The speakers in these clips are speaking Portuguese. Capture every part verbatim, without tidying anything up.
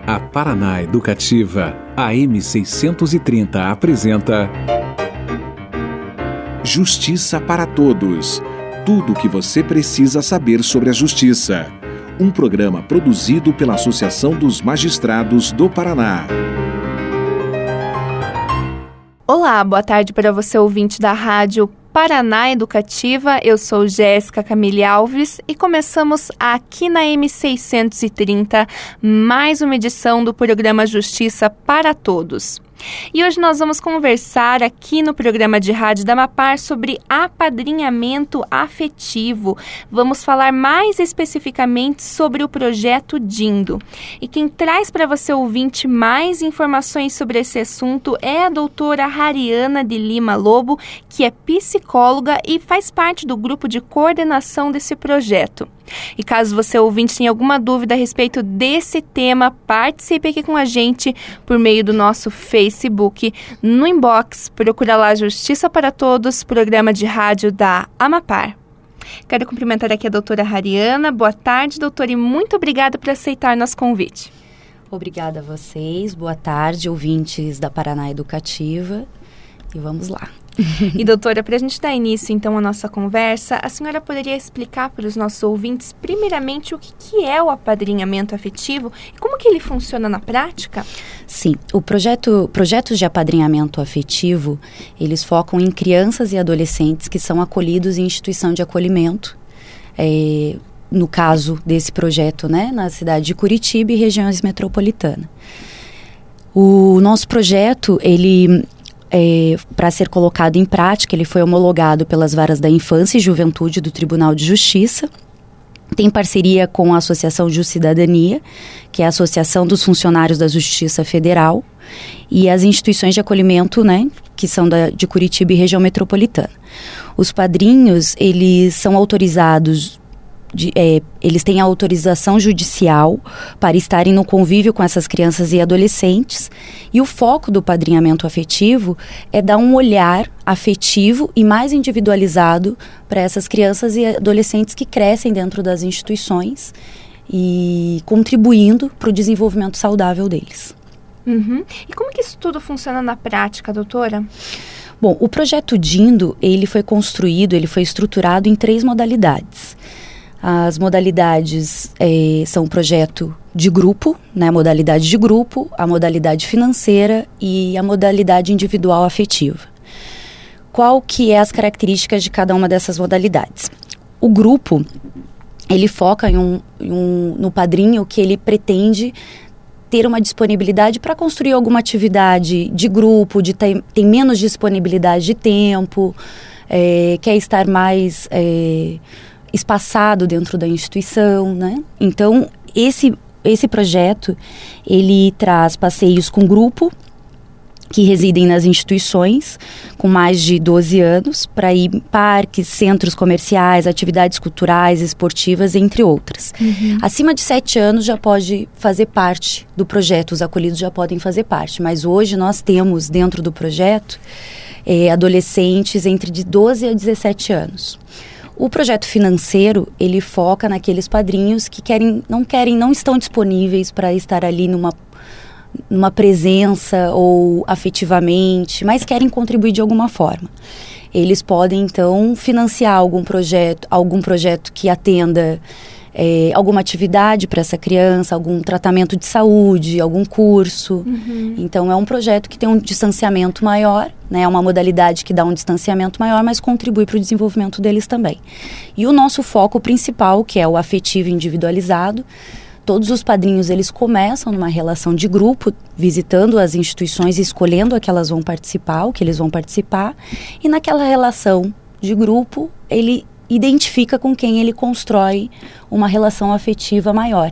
A Paraná Educativa, A M seiscentos e trinta apresenta Justiça para Todos. Tudo o que você precisa saber sobre a justiça. Um programa produzido pela Associação dos Magistrados do Paraná. Olá, boa tarde para você, ouvinte da Rádio Paraná Educativa. Eu sou Jéssica Camille Alves e começamos aqui na M seiscentos e trinta mais uma edição do programa Justiça para Todos. E hoje nós vamos conversar aqui no programa de rádio da Amapar sobre apadrinhamento afetivo. Vamos falar mais especificamente sobre o projeto Dindo. E quem traz para você, ouvinte, mais informações sobre esse assunto é a doutora Hariana de Lima Lobo, que é psicóloga e faz parte do grupo de coordenação desse projeto. E caso você, ouvinte, tenha alguma dúvida a respeito desse tema, participe aqui com a gente por meio do nosso Facebook. No inbox, procura lá Justiça para Todos, programa de rádio da Amapar. Quero cumprimentar aqui a doutora Hariana. Boa tarde, doutora, e muito obrigada por aceitar nosso convite. Obrigada a vocês. Boa tarde, ouvintes da Paraná Educativa. E vamos lá. E doutora, para a gente dar início então à nossa conversa, a senhora poderia explicar para os nossos ouvintes primeiramente o que, que é o apadrinhamento afetivo e como que ele funciona na prática? Sim, o projeto, projetos de apadrinhamento afetivo, eles focam em crianças e adolescentes que são acolhidos em instituição de acolhimento, é, no caso desse projeto, né, na cidade de Curitiba e regiões metropolitanas. O nosso projeto, ele... É, para ser colocado em prática, ele foi homologado pelas varas da Infância e Juventude do Tribunal de Justiça. Tem parceria com a Associação Juscidadania, que é a Associação dos Funcionários da Justiça Federal, e as instituições de acolhimento, né, que são da, de Curitiba e região metropolitana. Os padrinhos, eles são autorizados... De, é, eles têm a autorização judicial para estarem no convívio com essas crianças e adolescentes, e o foco do padrinhamento afetivo é dar um olhar afetivo e mais individualizado para essas crianças e adolescentes que crescem dentro das instituições e contribuindo para o desenvolvimento saudável deles. Uhum. E como que isso tudo funciona na prática, doutora? Bom, o projeto Dindo, ele foi construído, ele foi estruturado em três modalidades. As modalidades eh, são o projeto de grupo, né, a modalidade de grupo, a modalidade financeira e a modalidade individual afetiva. Qual que é as características de cada uma dessas modalidades? O grupo, ele foca em um, em um, no padrinho que ele pretende ter uma disponibilidade para construir alguma atividade de grupo, de ter, tem menos disponibilidade de tempo, eh, quer estar mais... Eh, espaçado dentro da instituição, né? Então, esse, esse projeto, ele traz passeios com grupo que residem nas instituições com mais de doze anos para ir em parques, centros comerciais, atividades culturais, esportivas, entre outras. Uhum. Acima de sete anos já pode fazer parte do projeto, os acolhidos já podem fazer parte, mas hoje nós temos dentro do projeto é, adolescentes entre de doze a dezessete anos. O projeto financeiro, ele foca naqueles padrinhos que querem, não querem, não estão disponíveis para estar ali numa, numa presença ou afetivamente, mas querem contribuir de alguma forma. Eles podem, então, financiar algum projeto, algum projeto que atenda é, alguma atividade para essa criança, algum tratamento de saúde, algum curso. Uhum. Então, é um projeto que tem um distanciamento maior, né? É uma modalidade que dá um distanciamento maior, mas contribui para o desenvolvimento deles também. E o nosso foco principal, que é o afetivo individualizado, todos os padrinhos, eles começam numa relação de grupo, visitando as instituições e escolhendo a que elas vão participar, o que eles vão participar, e naquela relação de grupo, ele identifica com quem ele constrói uma relação afetiva maior.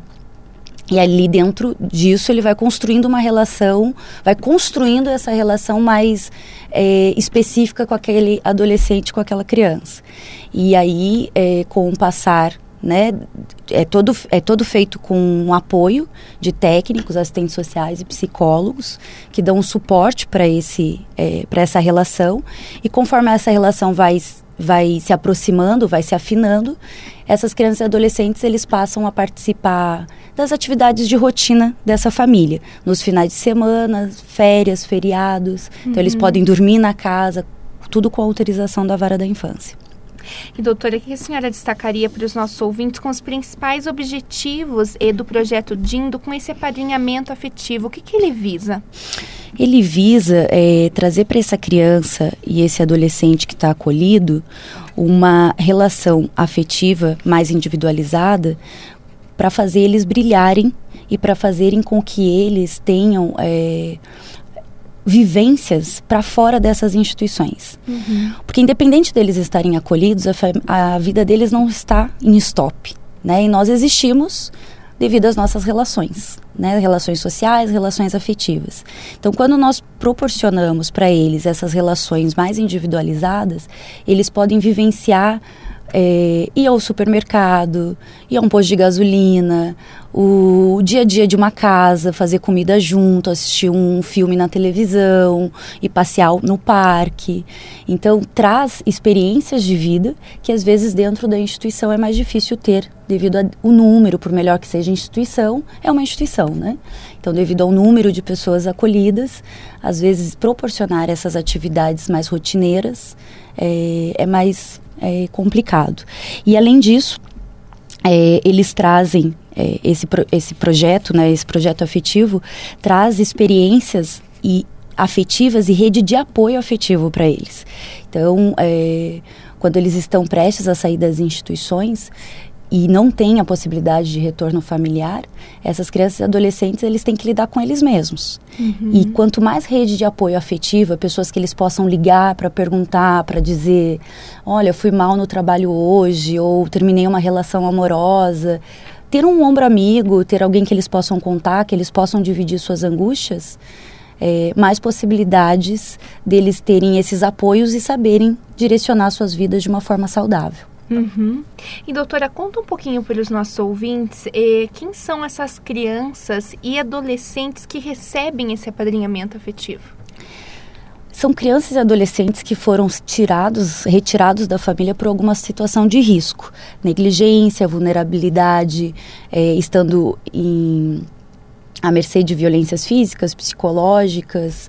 E ali dentro disso ele vai construindo uma relação, vai construindo essa relação mais é, específica com aquele adolescente, com aquela criança. E aí, é, com o passar, né, é todo, é todo feito com um apoio de técnicos, assistentes sociais e psicólogos que dão um suporte para esse, é, para essa relação. E conforme essa relação vai vai se aproximando, vai se afinando, essas crianças e adolescentes, eles passam a participar das atividades de rotina dessa família, nos finais de semana, férias, feriados. Uhum. Então, eles podem dormir na casa, tudo com a autorização da Vara da Infância. E, doutora, o que a senhora destacaria para os nossos ouvintes com os principais objetivos e do projeto Dindo com esse apadrinhamento afetivo? O que, que ele visa? Ele visa é, trazer para essa criança e esse adolescente que está acolhido uma relação afetiva mais individualizada para fazer eles brilharem e para fazerem com que eles tenham é, vivências para fora dessas instituições. Uhum. Porque independente deles estarem acolhidos, a, a vida deles não está em stop, né? E nós existimos devido às nossas relações, né? Relações sociais, relações afetivas. Então, quando nós proporcionamos para eles essas relações mais individualizadas, eles podem vivenciar É, ir ao supermercado, ir a um posto de gasolina, o, o dia a dia de uma casa, fazer comida junto, assistir um filme na televisão e passear no parque. Então, traz experiências de vida que às vezes dentro da instituição é mais difícil ter, devido ao número, por melhor que seja a instituição, é uma instituição, né? Então, devido ao número de pessoas acolhidas, às vezes proporcionar essas atividades mais rotineiras é, é mais É complicado. E além disso, é, eles trazem é, esse, pro, esse projeto, né, esse projeto afetivo, traz experiências e afetivas e rede de apoio afetivo para eles. Então, é, quando eles estão prestes a sair das instituições e não têm a possibilidade de retorno familiar, essas crianças e adolescentes, eles têm que lidar com eles mesmos. Uhum. E quanto mais rede de apoio afetiva, pessoas que eles possam ligar para perguntar, para dizer, olha, fui mal no trabalho hoje, ou terminei uma relação amorosa, ter um ombro amigo, ter alguém que eles possam contar, que eles possam dividir suas angústias, é, mais possibilidades deles terem esses apoios e saberem direcionar suas vidas de uma forma saudável. Uhum. E, doutora, conta um pouquinho para os nossos ouvintes eh, quem são essas crianças e adolescentes que recebem esse apadrinhamento afetivo? São crianças e adolescentes que foram tirados, retirados da família por alguma situação de risco, negligência, vulnerabilidade, eh, estando em, à mercê de violências físicas, psicológicas,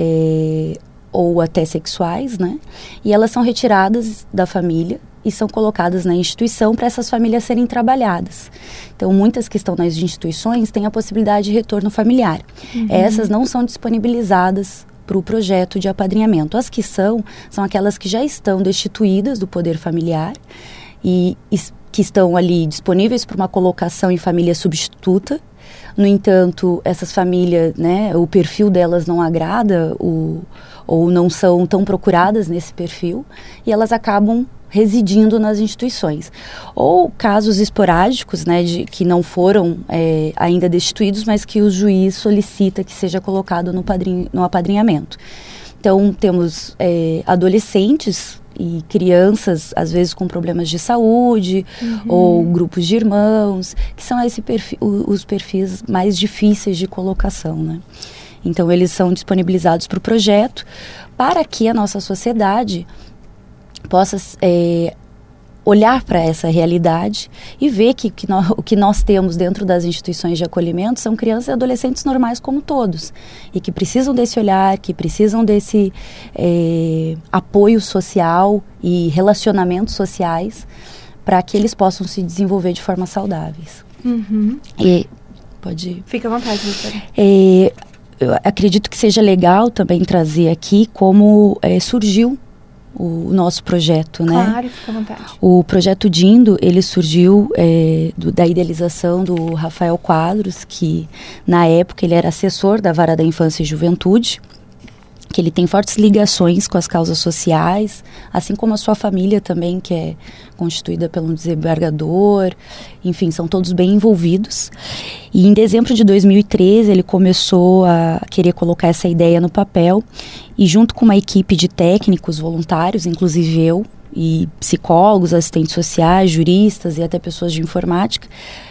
eh, ou até sexuais, né? E elas são retiradas da família e são colocadas na instituição para essas famílias serem trabalhadas. Então, muitas que estão nas instituições têm a possibilidade de retorno familiar. Uhum. Essas não são disponibilizadas para o projeto de apadrinhamento. As que são, são aquelas que já estão destituídas do poder familiar e, e que estão ali disponíveis para uma colocação em família substituta. No entanto, essas famílias, né, o perfil delas não agrada o, ou não são tão procuradas nesse perfil e elas acabam residindo nas instituições. Ou casos esporádicos, né, de, que não foram é, ainda destituídos, mas que o juiz solicita que seja colocado no, padrinho, no apadrinhamento. Então, temos é, adolescentes e crianças, às vezes com problemas de saúde, uhum. ou grupos de irmãos, que são esse perfil, os perfis mais difíceis de colocação, né? Então, eles são disponibilizados para o projeto para que a nossa sociedade possa é, olhar para essa realidade e ver que, que nós, o que nós temos dentro das instituições de acolhimento são crianças e adolescentes normais como todos e que precisam desse olhar, que precisam desse é, apoio social e relacionamentos sociais para que eles possam se desenvolver de forma saudáveis. Uhum. E, pode ir. Fica à vontade, doutora. É, eu acredito que seja legal também trazer aqui como é, surgiu o nosso projeto, né? Claro, fica à vontade. O projeto Dindo, ele surgiu é, do, da idealização do Rafael Quadros, que na época ele era assessor da Vara da Infância e Juventude, que ele tem fortes ligações com as causas sociais, assim como a sua família também, que é constituída pelo desembargador, enfim, são todos bem envolvidos. E em dezembro de dois mil e treze ele começou a querer colocar essa ideia no papel e junto com uma equipe de técnicos voluntários, inclusive eu, e psicólogos, assistentes sociais, juristas e até pessoas de informática,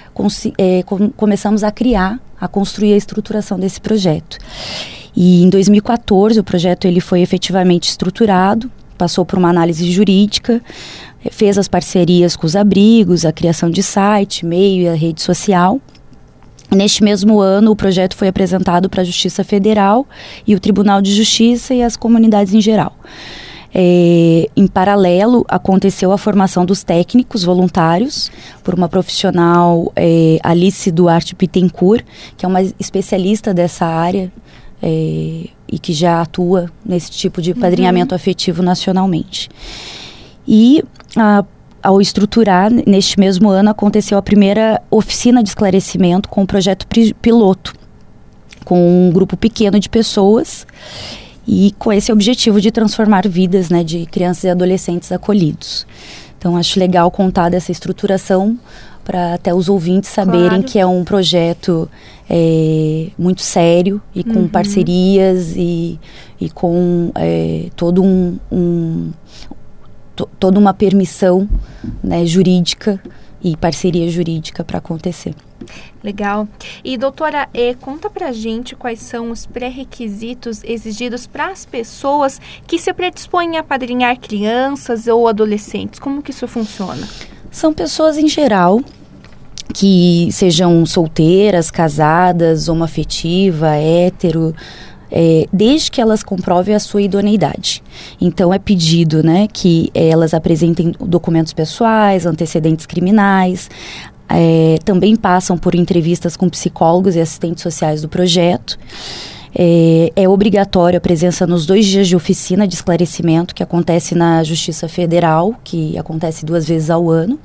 é, com, começamos a criar, a construir a estruturação desse projeto. E em dois mil e quatorze o projeto ele foi efetivamente estruturado, passou por uma análise jurídica, fez as parcerias com os abrigos, a criação de site, e-mail e a rede social. Neste mesmo ano, o projeto foi apresentado para a Justiça Federal e o Tribunal de Justiça e as comunidades em geral. É, em paralelo, aconteceu a formação dos técnicos voluntários por uma profissional, é, Alice Duarte Pittencourt, que é uma especialista dessa área é, e que já atua nesse tipo de padrinhamento uhum. afetivo nacionalmente. E a Ao estruturar, neste mesmo ano, aconteceu a primeira oficina de esclarecimento com o projeto piloto, com um grupo pequeno de pessoas e com esse objetivo de transformar vidas, né, de crianças e adolescentes acolhidos. Então, acho legal contar dessa estruturação para até os ouvintes saberem claro. Que é um projeto é, muito sério e com uhum. parcerias e, e com é, todo um... um toda uma permissão, né, jurídica e parceria jurídica para acontecer. Legal. E doutora, eh, conta pra gente quais são os pré-requisitos exigidos para as pessoas que se predispõem a apadrinhar crianças ou adolescentes. Como que isso funciona? São pessoas em geral que sejam solteiras, casadas, homoafetiva, hétero, É, desde que elas comprovem a sua idoneidade. Então, é pedido, né, que é, elas apresentem documentos pessoais, antecedentes criminais, é, também passam por entrevistas com psicólogos e assistentes sociais do projeto. É, é obrigatório a presença nos dois dias de oficina de esclarecimento, que acontece na Justiça Federal, que acontece duas vezes ao ano.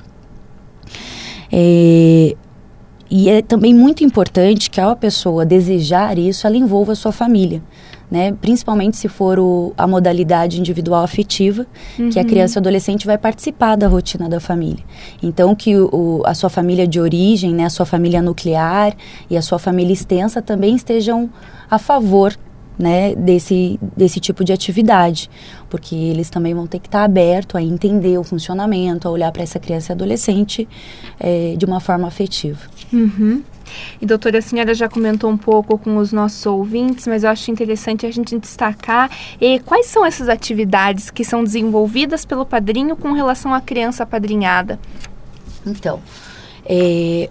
É... E é também muito importante que a pessoa desejar isso, ela envolva a sua família, né? Principalmente se for o, a modalidade individual afetiva, uhum. que a criança e o adolescente vai participar da rotina da família. Então, que o, a sua família de origem, né, a sua família nuclear e a sua família extensa também estejam a favor, né, desse, desse tipo de atividade, porque eles também vão ter que estar abertos a entender o funcionamento, a olhar para essa criança e adolescente é, de uma forma afetiva. Uhum. E doutora, a senhora já comentou um pouco com os nossos ouvintes, mas eu acho interessante a gente destacar eh, quais são essas atividades que são desenvolvidas pelo padrinho com relação à criança apadrinhada. Então, é...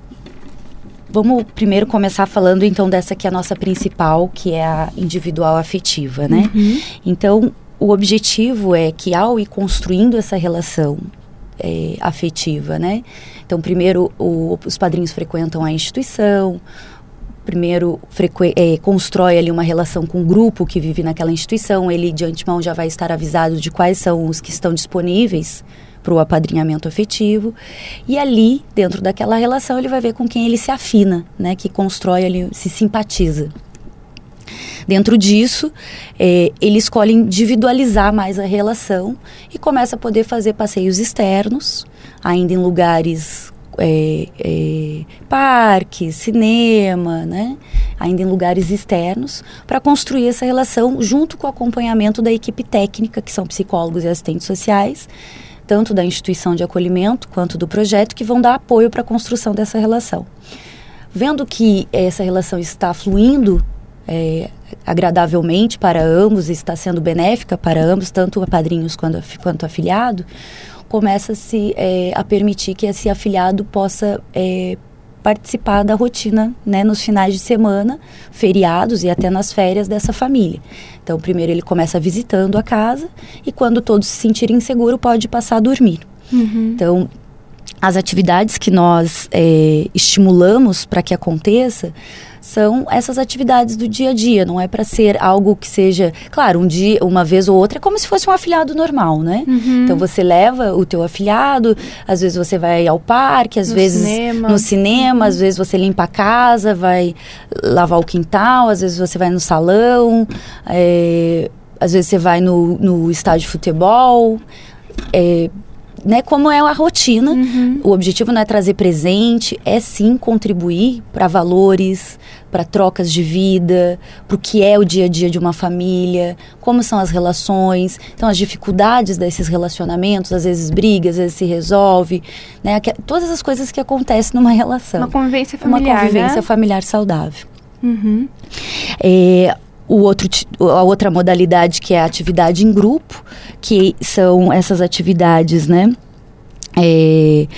vamos primeiro começar falando então dessa que é a nossa principal, que é a individual afetiva, né? Uhum. Então, o objetivo é que ao ir construindo essa relação é, afetiva, né? Então, primeiro o, os padrinhos frequentam a instituição, primeiro frequ- é, constrói ali uma relação com o grupo que vive naquela instituição, ele de antemão já vai estar avisado de quais são os que estão disponíveis para o apadrinhamento afetivo, e ali, dentro daquela relação, ele vai ver com quem ele se afina, né, que constrói ali, se simpatiza. Dentro disso, é, ele escolhe individualizar mais a relação e começa a poder fazer passeios externos, ainda em lugares, é, é, parques, cinema, né, ainda em lugares externos, para construir essa relação junto com o acompanhamento da equipe técnica, que são psicólogos e assistentes sociais, tanto da instituição de acolhimento quanto do projeto, que vão dar apoio para a construção dessa relação. Vendo que essa relação está fluindo é, agradavelmente para ambos, está sendo benéfica para ambos, tanto padrinhos quanto, quanto afiliado, começa-se é, a permitir que esse afiliado possa é, participar da rotina, né, nos finais de semana, feriados e até nas férias dessa família. Então, primeiro ele começa visitando a casa e quando todos se sentirem seguros, pode passar a dormir. Uhum. Então, as atividades que nós é, estimulamos para que aconteça são essas atividades do dia a dia, não é para ser algo que seja, claro, um dia, uma vez ou outra, é como se fosse um afiliado normal, né? Uhum. Então você leva o teu afiliado, às vezes você vai ao parque, às no vezes cinema. no cinema, uhum. às vezes você limpa a casa, vai lavar o quintal, às vezes você vai no salão, é, às vezes você vai no, no estádio de futebol, é, né, como é a rotina. Uhum. O objetivo não é trazer presente, é sim contribuir para valores, para trocas de vida, para o que é o dia a dia de uma família, como são as relações, então as dificuldades desses relacionamentos, às vezes brigas, às vezes se resolve, né, que, todas as coisas que acontecem numa relação. Uma convivência familiar, Uma convivência né? familiar saudável. Uhum. É, o outro, a outra modalidade, que é a atividade em grupo, que são essas atividades, né, é,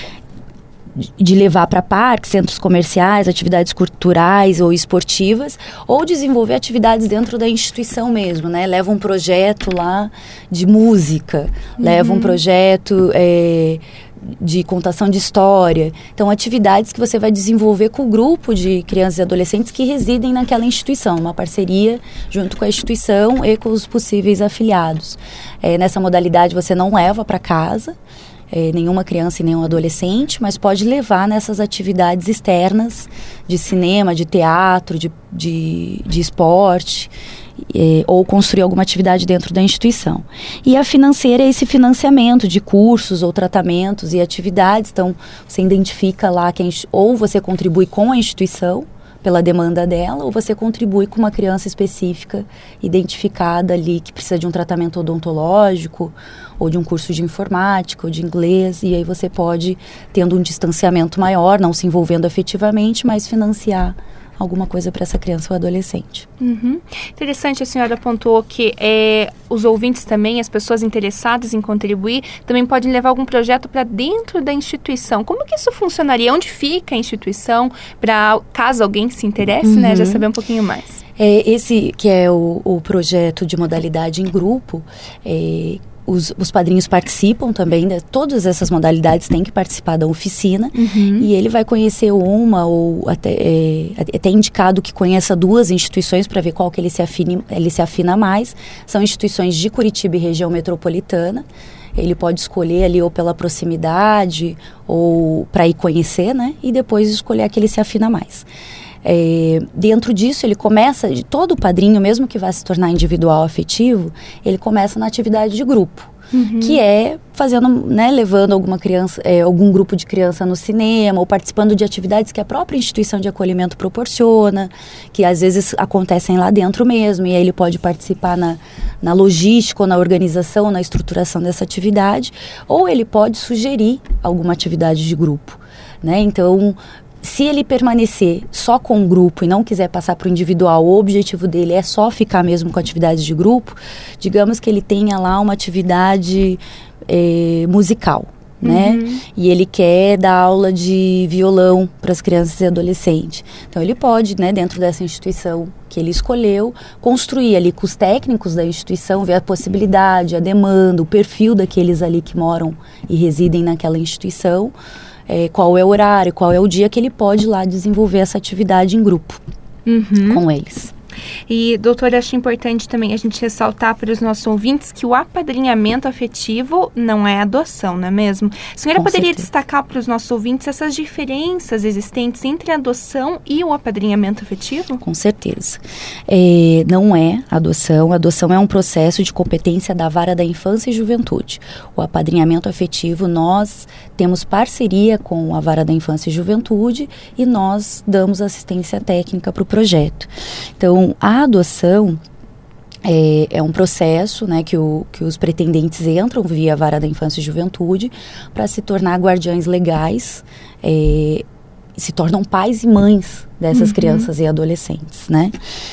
de levar para parques, centros comerciais, atividades culturais ou esportivas, ou desenvolver atividades dentro da instituição mesmo, né? Leva um projeto lá de música, uhum. leva um projeto é, de contação de história. Então, atividades que você vai desenvolver com o grupo de crianças e adolescentes que residem naquela instituição, uma parceria junto com a instituição e com os possíveis afiliados. É, nessa modalidade, você não leva para casa, É, nenhuma criança e nenhum adolescente, mas pode levar nessas atividades externas de cinema, de teatro, de, de, de esporte, é, ou construir alguma atividade dentro da instituição. E a financeira é esse financiamento de cursos ou tratamentos e atividades. Então, você identifica lá quem, ou você contribui com a instituição pela demanda dela, ou você contribui com uma criança específica identificada ali que precisa de um tratamento odontológico ou de um curso de informática ou de inglês, e aí você pode, tendo um distanciamento maior, não se envolvendo afetivamente, mas financiar alguma coisa para essa criança ou adolescente. Uhum. Interessante, a senhora apontou que é, os ouvintes também, as pessoas interessadas em contribuir, também podem levar algum projeto para dentro da instituição. Como que isso funcionaria? Onde fica a instituição? Para caso alguém se interesse, uhum. né, já saber um pouquinho mais. É, esse que é o, o projeto de modalidade em grupo, é, Os, os padrinhos participam também, né? Todas essas modalidades têm que participar da oficina, uhum. e ele vai conhecer uma ou até, é, até indicado que conheça duas instituições para ver qual que ele se, afine, ele se afina mais. São instituições de Curitiba e região metropolitana. Ele pode escolher ali ou pela proximidade ou para ir conhecer, né? E depois escolher a que ele se afina mais. É, dentro disso, ele começa, todo padrinho, mesmo que vá se tornar individual afetivo, ele começa na atividade de grupo, uhum. que é fazendo, né, levando alguma criança, é, algum grupo de criança no cinema, ou participando de atividades que a própria instituição de acolhimento proporciona, que às vezes acontecem lá dentro mesmo, e aí ele pode participar na, na logística, ou na organização, na estruturação dessa atividade, ou ele pode sugerir alguma atividade de grupo, né? Então, se ele permanecer só com o grupo e não quiser passar para o individual, o objetivo dele é só ficar mesmo com atividades de grupo, digamos que ele tenha lá uma atividade é, musical, né? Uhum. E ele quer dar aula de violão para as crianças e adolescentes. Então, ele pode, né, dentro dessa instituição que ele escolheu, construir ali com os técnicos da instituição, ver a possibilidade, a demanda, o perfil daqueles ali que moram e residem naquela instituição, É, qual é o horário, qual é o dia que ele pode ir lá desenvolver essa atividade em grupo, uhum. com eles. E, doutora, acho importante também a gente ressaltar para os nossos ouvintes que o apadrinhamento afetivo não é adoção, não é mesmo? A senhora Com poderia certeza. destacar para os nossos ouvintes essas diferenças existentes entre a adoção e o apadrinhamento afetivo? Com certeza. É, não é adoção. A adoção é um processo de competência da Vara da Infância e Juventude. O apadrinhamento afetivo, nós temos parceria com a Vara da Infância e Juventude e nós damos assistência técnica para o projeto. Então, a adoção é, é um processo, né, que, o, que os pretendentes entram via Vara da Infância e Juventude para se tornar guardiães legais, é, se tornam pais e mães dessas uhum. crianças e adolescentes, né?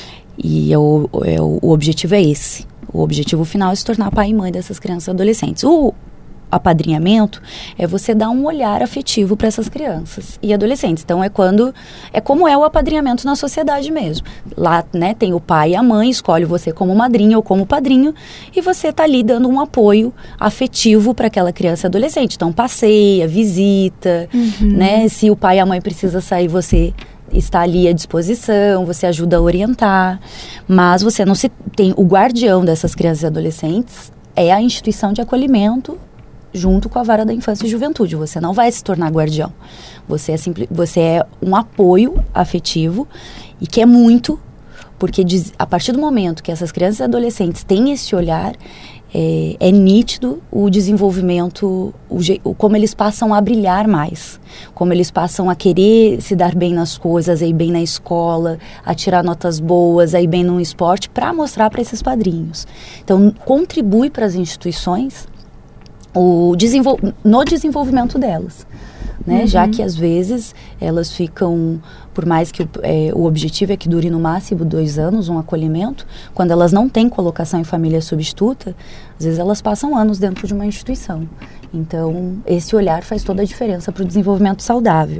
E é o, é o, o objetivo é esse. O objetivo final é se tornar pai e mãe dessas crianças e adolescentes. O apadrinhamento é você dar um olhar afetivo para essas crianças e adolescentes. Então, é quando é como é o apadrinhamento na sociedade mesmo. Lá, né, tem o pai e a mãe, escolhe você como madrinha ou como padrinho e você tá ali dando um apoio afetivo para aquela criança e adolescente. Então, passeia, visita, uhum. né? Se o pai e a mãe precisam sair, você está ali à disposição, você ajuda a orientar, mas você não se tem o guardião dessas crianças e adolescentes é a instituição de acolhimento junto com a Vara da Infância e Juventude. Você não vai se tornar guardião. Você é, simples, você é um apoio afetivo e que é muito, porque diz, a partir do momento que essas crianças e adolescentes têm esse olhar, é, é nítido o desenvolvimento, o, o, como eles passam a brilhar mais, como eles passam a querer se dar bem nas coisas, a ir bem na escola, a tirar notas boas, a ir bem no esporte, para mostrar para esses padrinhos. Então, contribui para as instituições o desenvol- no desenvolvimento delas. Né? Uhum. Já que às vezes elas ficam, por mais que o, é, o objetivo é que dure no máximo dois anos um acolhimento, quando elas não têm colocação em família substituta, às vezes elas passam anos dentro de uma instituição. Então, esse olhar faz toda a diferença para o desenvolvimento saudável.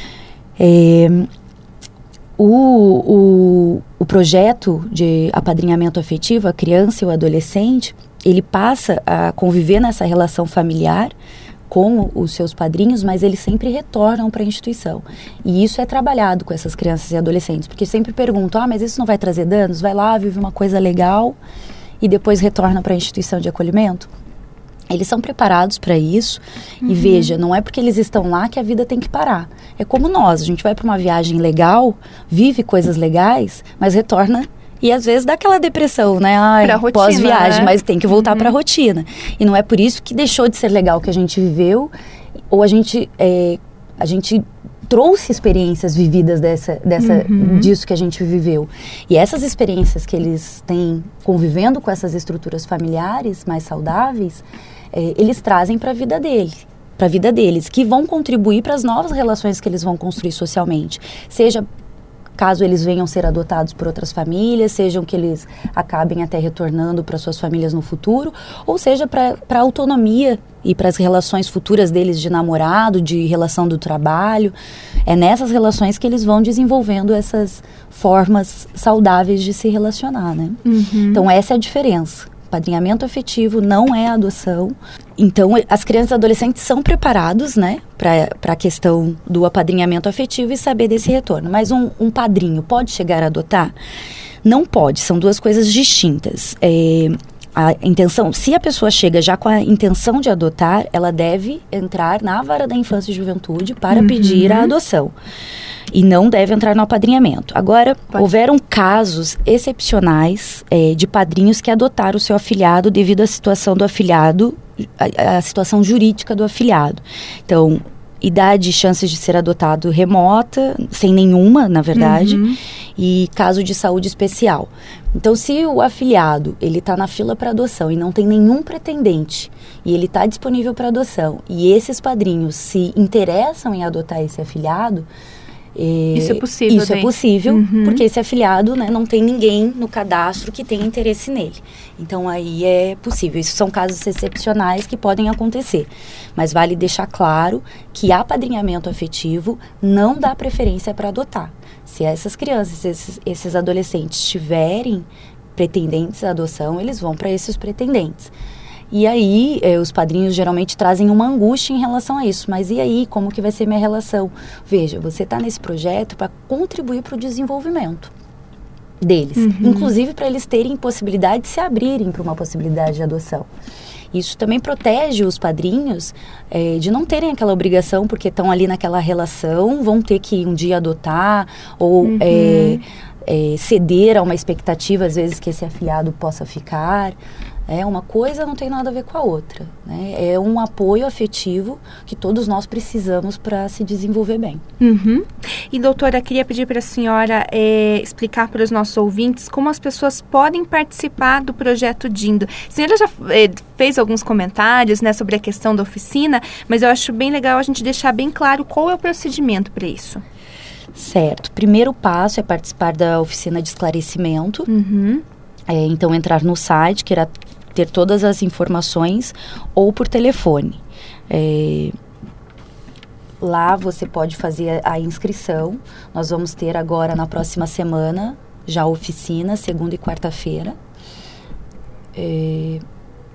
É, o, o, o projeto de apadrinhamento afetivo, a criança e o adolescente, ele passa a conviver nessa relação familiar com os seus padrinhos, mas eles sempre retornam para a instituição. E isso é trabalhado com essas crianças e adolescentes, porque sempre perguntam, ah, mas isso não vai trazer danos? Vai lá, vive uma coisa legal e depois retorna para a instituição de acolhimento? Eles são preparados para isso. Uhum. E veja, não é porque eles estão lá que a vida tem que parar. É como nós, a gente vai para uma viagem legal, vive coisas legais, mas retorna e às vezes dá aquela depressão, né? Ai, pós-viagem, né? Mas tem que voltar uhum. para a rotina. E não é por isso que deixou de ser legal que a gente viveu, ou a gente, é, a gente trouxe experiências vividas dessa, dessa, uhum. disso que a gente viveu. E essas experiências que eles têm convivendo com essas estruturas familiares mais saudáveis, é, eles trazem para a vida deles. para a vida deles, que vão contribuir para as novas relações que eles vão construir socialmente. Seja caso eles venham ser adotados por outras famílias, sejam que eles acabem até retornando para suas famílias no futuro, ou seja, para a autonomia e para as relações futuras deles de namorado, de relação do trabalho. É nessas relações que eles vão desenvolvendo essas formas saudáveis de se relacionar, né? Uhum. Então, essa é a diferença. Apadrinhamento afetivo não é adoção. Então, as crianças e adolescentes são preparados, né, para a questão do apadrinhamento afetivo e saber desse retorno. Mas um, um padrinho pode chegar a adotar? Não pode, são duas coisas distintas. É, a intenção, se a pessoa chega já com a intenção de adotar, ela deve entrar na vara da infância e juventude para uhum. pedir a adoção. E não deve entrar no apadrinhamento. Agora, Pode. houveram casos excepcionais é, de padrinhos que adotaram o seu afilhado devido à situação do afilhado, a, a situação jurídica do afilhado. Então, idade e chances de ser adotado remota, sem nenhuma, na verdade, uhum. e caso de saúde especial. Então, se o afilhado, ele está na fila para adoção e não tem nenhum pretendente, e ele está disponível para adoção, e esses padrinhos se interessam em adotar esse afilhado, isso é possível. Isso daí. é possível, uhum. porque esse afilhado, né, não tem ninguém no cadastro que tenha interesse nele. Então, aí é possível. Isso são casos excepcionais que podem acontecer. Mas vale deixar claro que apadrinhamento afetivo não dá preferência para adotar. Se essas crianças, esses, esses adolescentes tiverem pretendentes à adoção, eles vão para esses pretendentes. E aí, eh, os padrinhos geralmente trazem uma angústia em relação a isso. Mas e aí, como que vai ser minha relação? Veja, você está nesse projeto para contribuir para o desenvolvimento deles. Uhum. Inclusive para eles terem possibilidade de se abrirem para uma possibilidade de adoção. Isso também protege os padrinhos eh, de não terem aquela obrigação, porque estão ali naquela relação, vão ter que um dia adotar ou uhum. eh, eh, ceder a uma expectativa, às vezes, que esse afilhado possa ficar. É, uma coisa não tem nada a ver com a outra, né? É um apoio afetivo que todos nós precisamos para se desenvolver bem. Uhum. E, doutora, queria pedir para a senhora é, explicar para os nossos ouvintes como as pessoas podem participar do projeto Dindo. A senhora já é, fez alguns comentários, né, sobre a questão da oficina, mas eu acho bem legal a gente deixar bem claro qual é o procedimento para isso. Certo. Primeiro passo é participar da oficina de esclarecimento. Uhum. É, então, entrar no site, que irá ter todas as informações, ou por telefone. É, lá você pode fazer a, a inscrição. Nós vamos ter agora, na próxima semana, já a oficina, segunda e quarta-feira. É,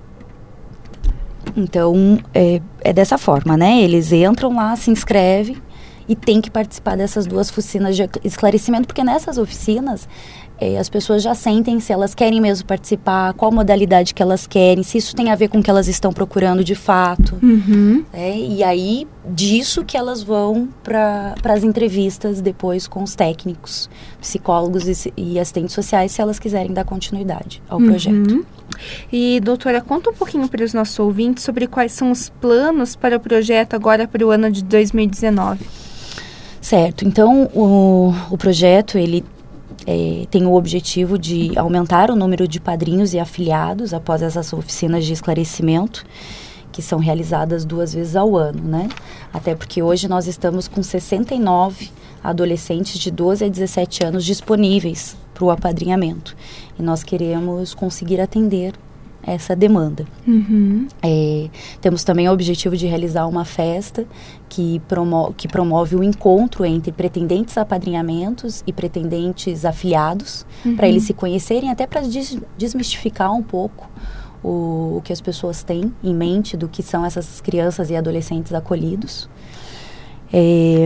então, é, é dessa forma, né? Eles entram lá, se inscrevem e tem que participar dessas duas oficinas de esclarecimento, porque nessas oficinas é, as pessoas já sentem se elas querem mesmo participar, qual modalidade que elas querem, se isso tem a ver com o que elas estão procurando de fato. Uhum. É, e aí, disso que elas vão para as entrevistas depois com os técnicos, psicólogos e, e assistentes sociais, se elas quiserem dar continuidade ao uhum. projeto. E, doutora, conta um pouquinho para os nossos ouvintes sobre quais são os planos para o projeto agora para o ano de dois mil e dezenove. Certo, então o, o projeto ele é, tem o objetivo de aumentar o número de padrinhos e afiliados após essas oficinas de esclarecimento, que são realizadas duas vezes ao ano, né? Até porque hoje nós estamos com sessenta e nove adolescentes de doze a dezessete anos disponíveis para o apadrinhamento. E nós queremos conseguir atender essa demanda. Uhum. É, temos também o objetivo de realizar uma festa que, promo que promove o encontro entre pretendentes apadrinhamentos e pretendentes afiliados, uhum. para eles se conhecerem, até para des desmistificar um pouco o, o que as pessoas têm em mente do que são essas crianças e adolescentes acolhidos. É,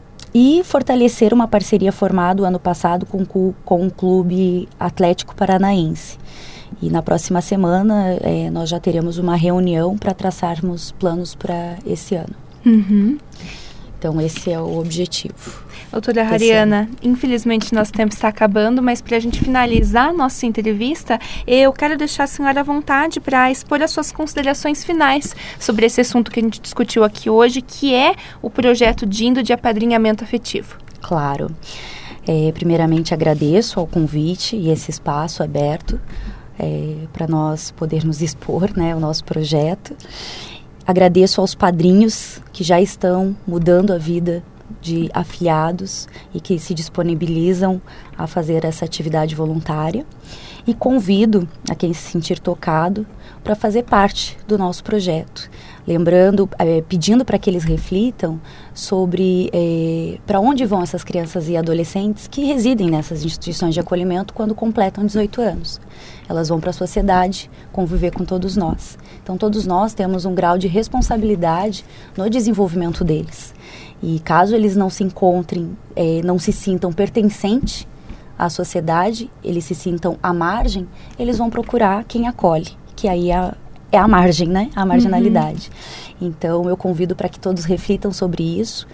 e fortalecer uma parceria formada ano passado com, com o Clube Atlético Paranaense. E na próxima semana é, nós já teremos uma reunião para traçarmos planos para esse ano. Uhum. Então esse é o objetivo. Doutora Hariana, infelizmente nosso tempo está acabando, mas para a gente finalizar a nossa entrevista, eu quero deixar a senhora à vontade para expor as suas considerações finais sobre esse assunto que a gente discutiu aqui hoje, que é o projeto Dindo de apadrinhamento afetivo. Claro. É, primeiramente agradeço ao convite e esse espaço aberto é, para nós podermos expor, né, o nosso projeto. Agradeço aos padrinhos que já estão mudando a vida de afiliados e que se disponibilizam a fazer essa atividade voluntária. E convido a quem se sentir tocado para fazer parte do nosso projeto. Lembrando, é, pedindo para que eles reflitam sobre é, para onde vão essas crianças e adolescentes que residem nessas instituições de acolhimento quando completam dezoito anos. Elas vão para a sociedade conviver com todos nós. Então, todos nós temos um grau de responsabilidade no desenvolvimento deles. E caso eles não se encontrem, é, não se sintam pertencentes à sociedade, eles se sintam à margem, eles vão procurar quem acolhe, que aí é a, é a margem, né? A marginalidade. Uhum. Então, eu convido para que todos reflitam sobre isso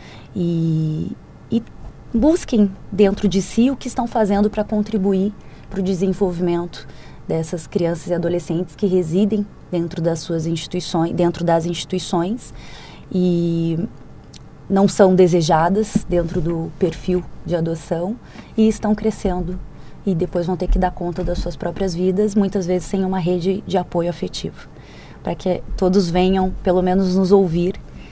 e, e busquem dentro de si o que estão fazendo para contribuir para o desenvolvimento dessas crianças e adolescentes que residem dentro das suas instituições, dentro das instituições e não são desejadas dentro do perfil de adoção e estão crescendo e depois vão ter que dar conta das suas próprias vidas, muitas vezes sem uma rede de apoio afetivo, para que todos venham pelo menos nos ouvir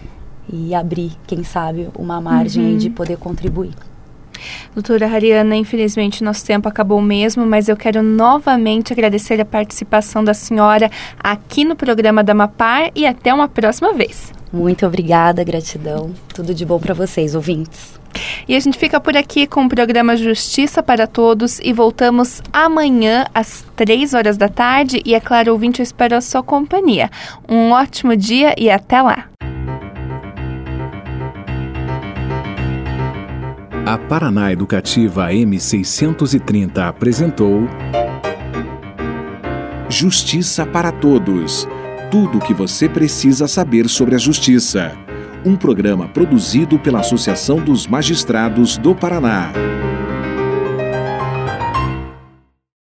e abrir, quem sabe, uma margem uhum. de poder contribuir. Doutora Hariana, infelizmente nosso tempo acabou mesmo, mas eu quero novamente agradecer a participação da senhora aqui no programa da Amapar e até uma próxima vez. Muito obrigada, gratidão. Tudo de bom para vocês, ouvintes. E a gente fica por aqui com o programa Justiça para Todos e voltamos amanhã às três horas da tarde. E é claro, ouvinte, eu espero a sua companhia. Um ótimo dia e até lá. A Paraná Educativa M seiscentos e trinta apresentou Justiça para Todos. Tudo o que você precisa saber sobre a justiça. Um programa produzido pela Associação dos Magistrados do Paraná.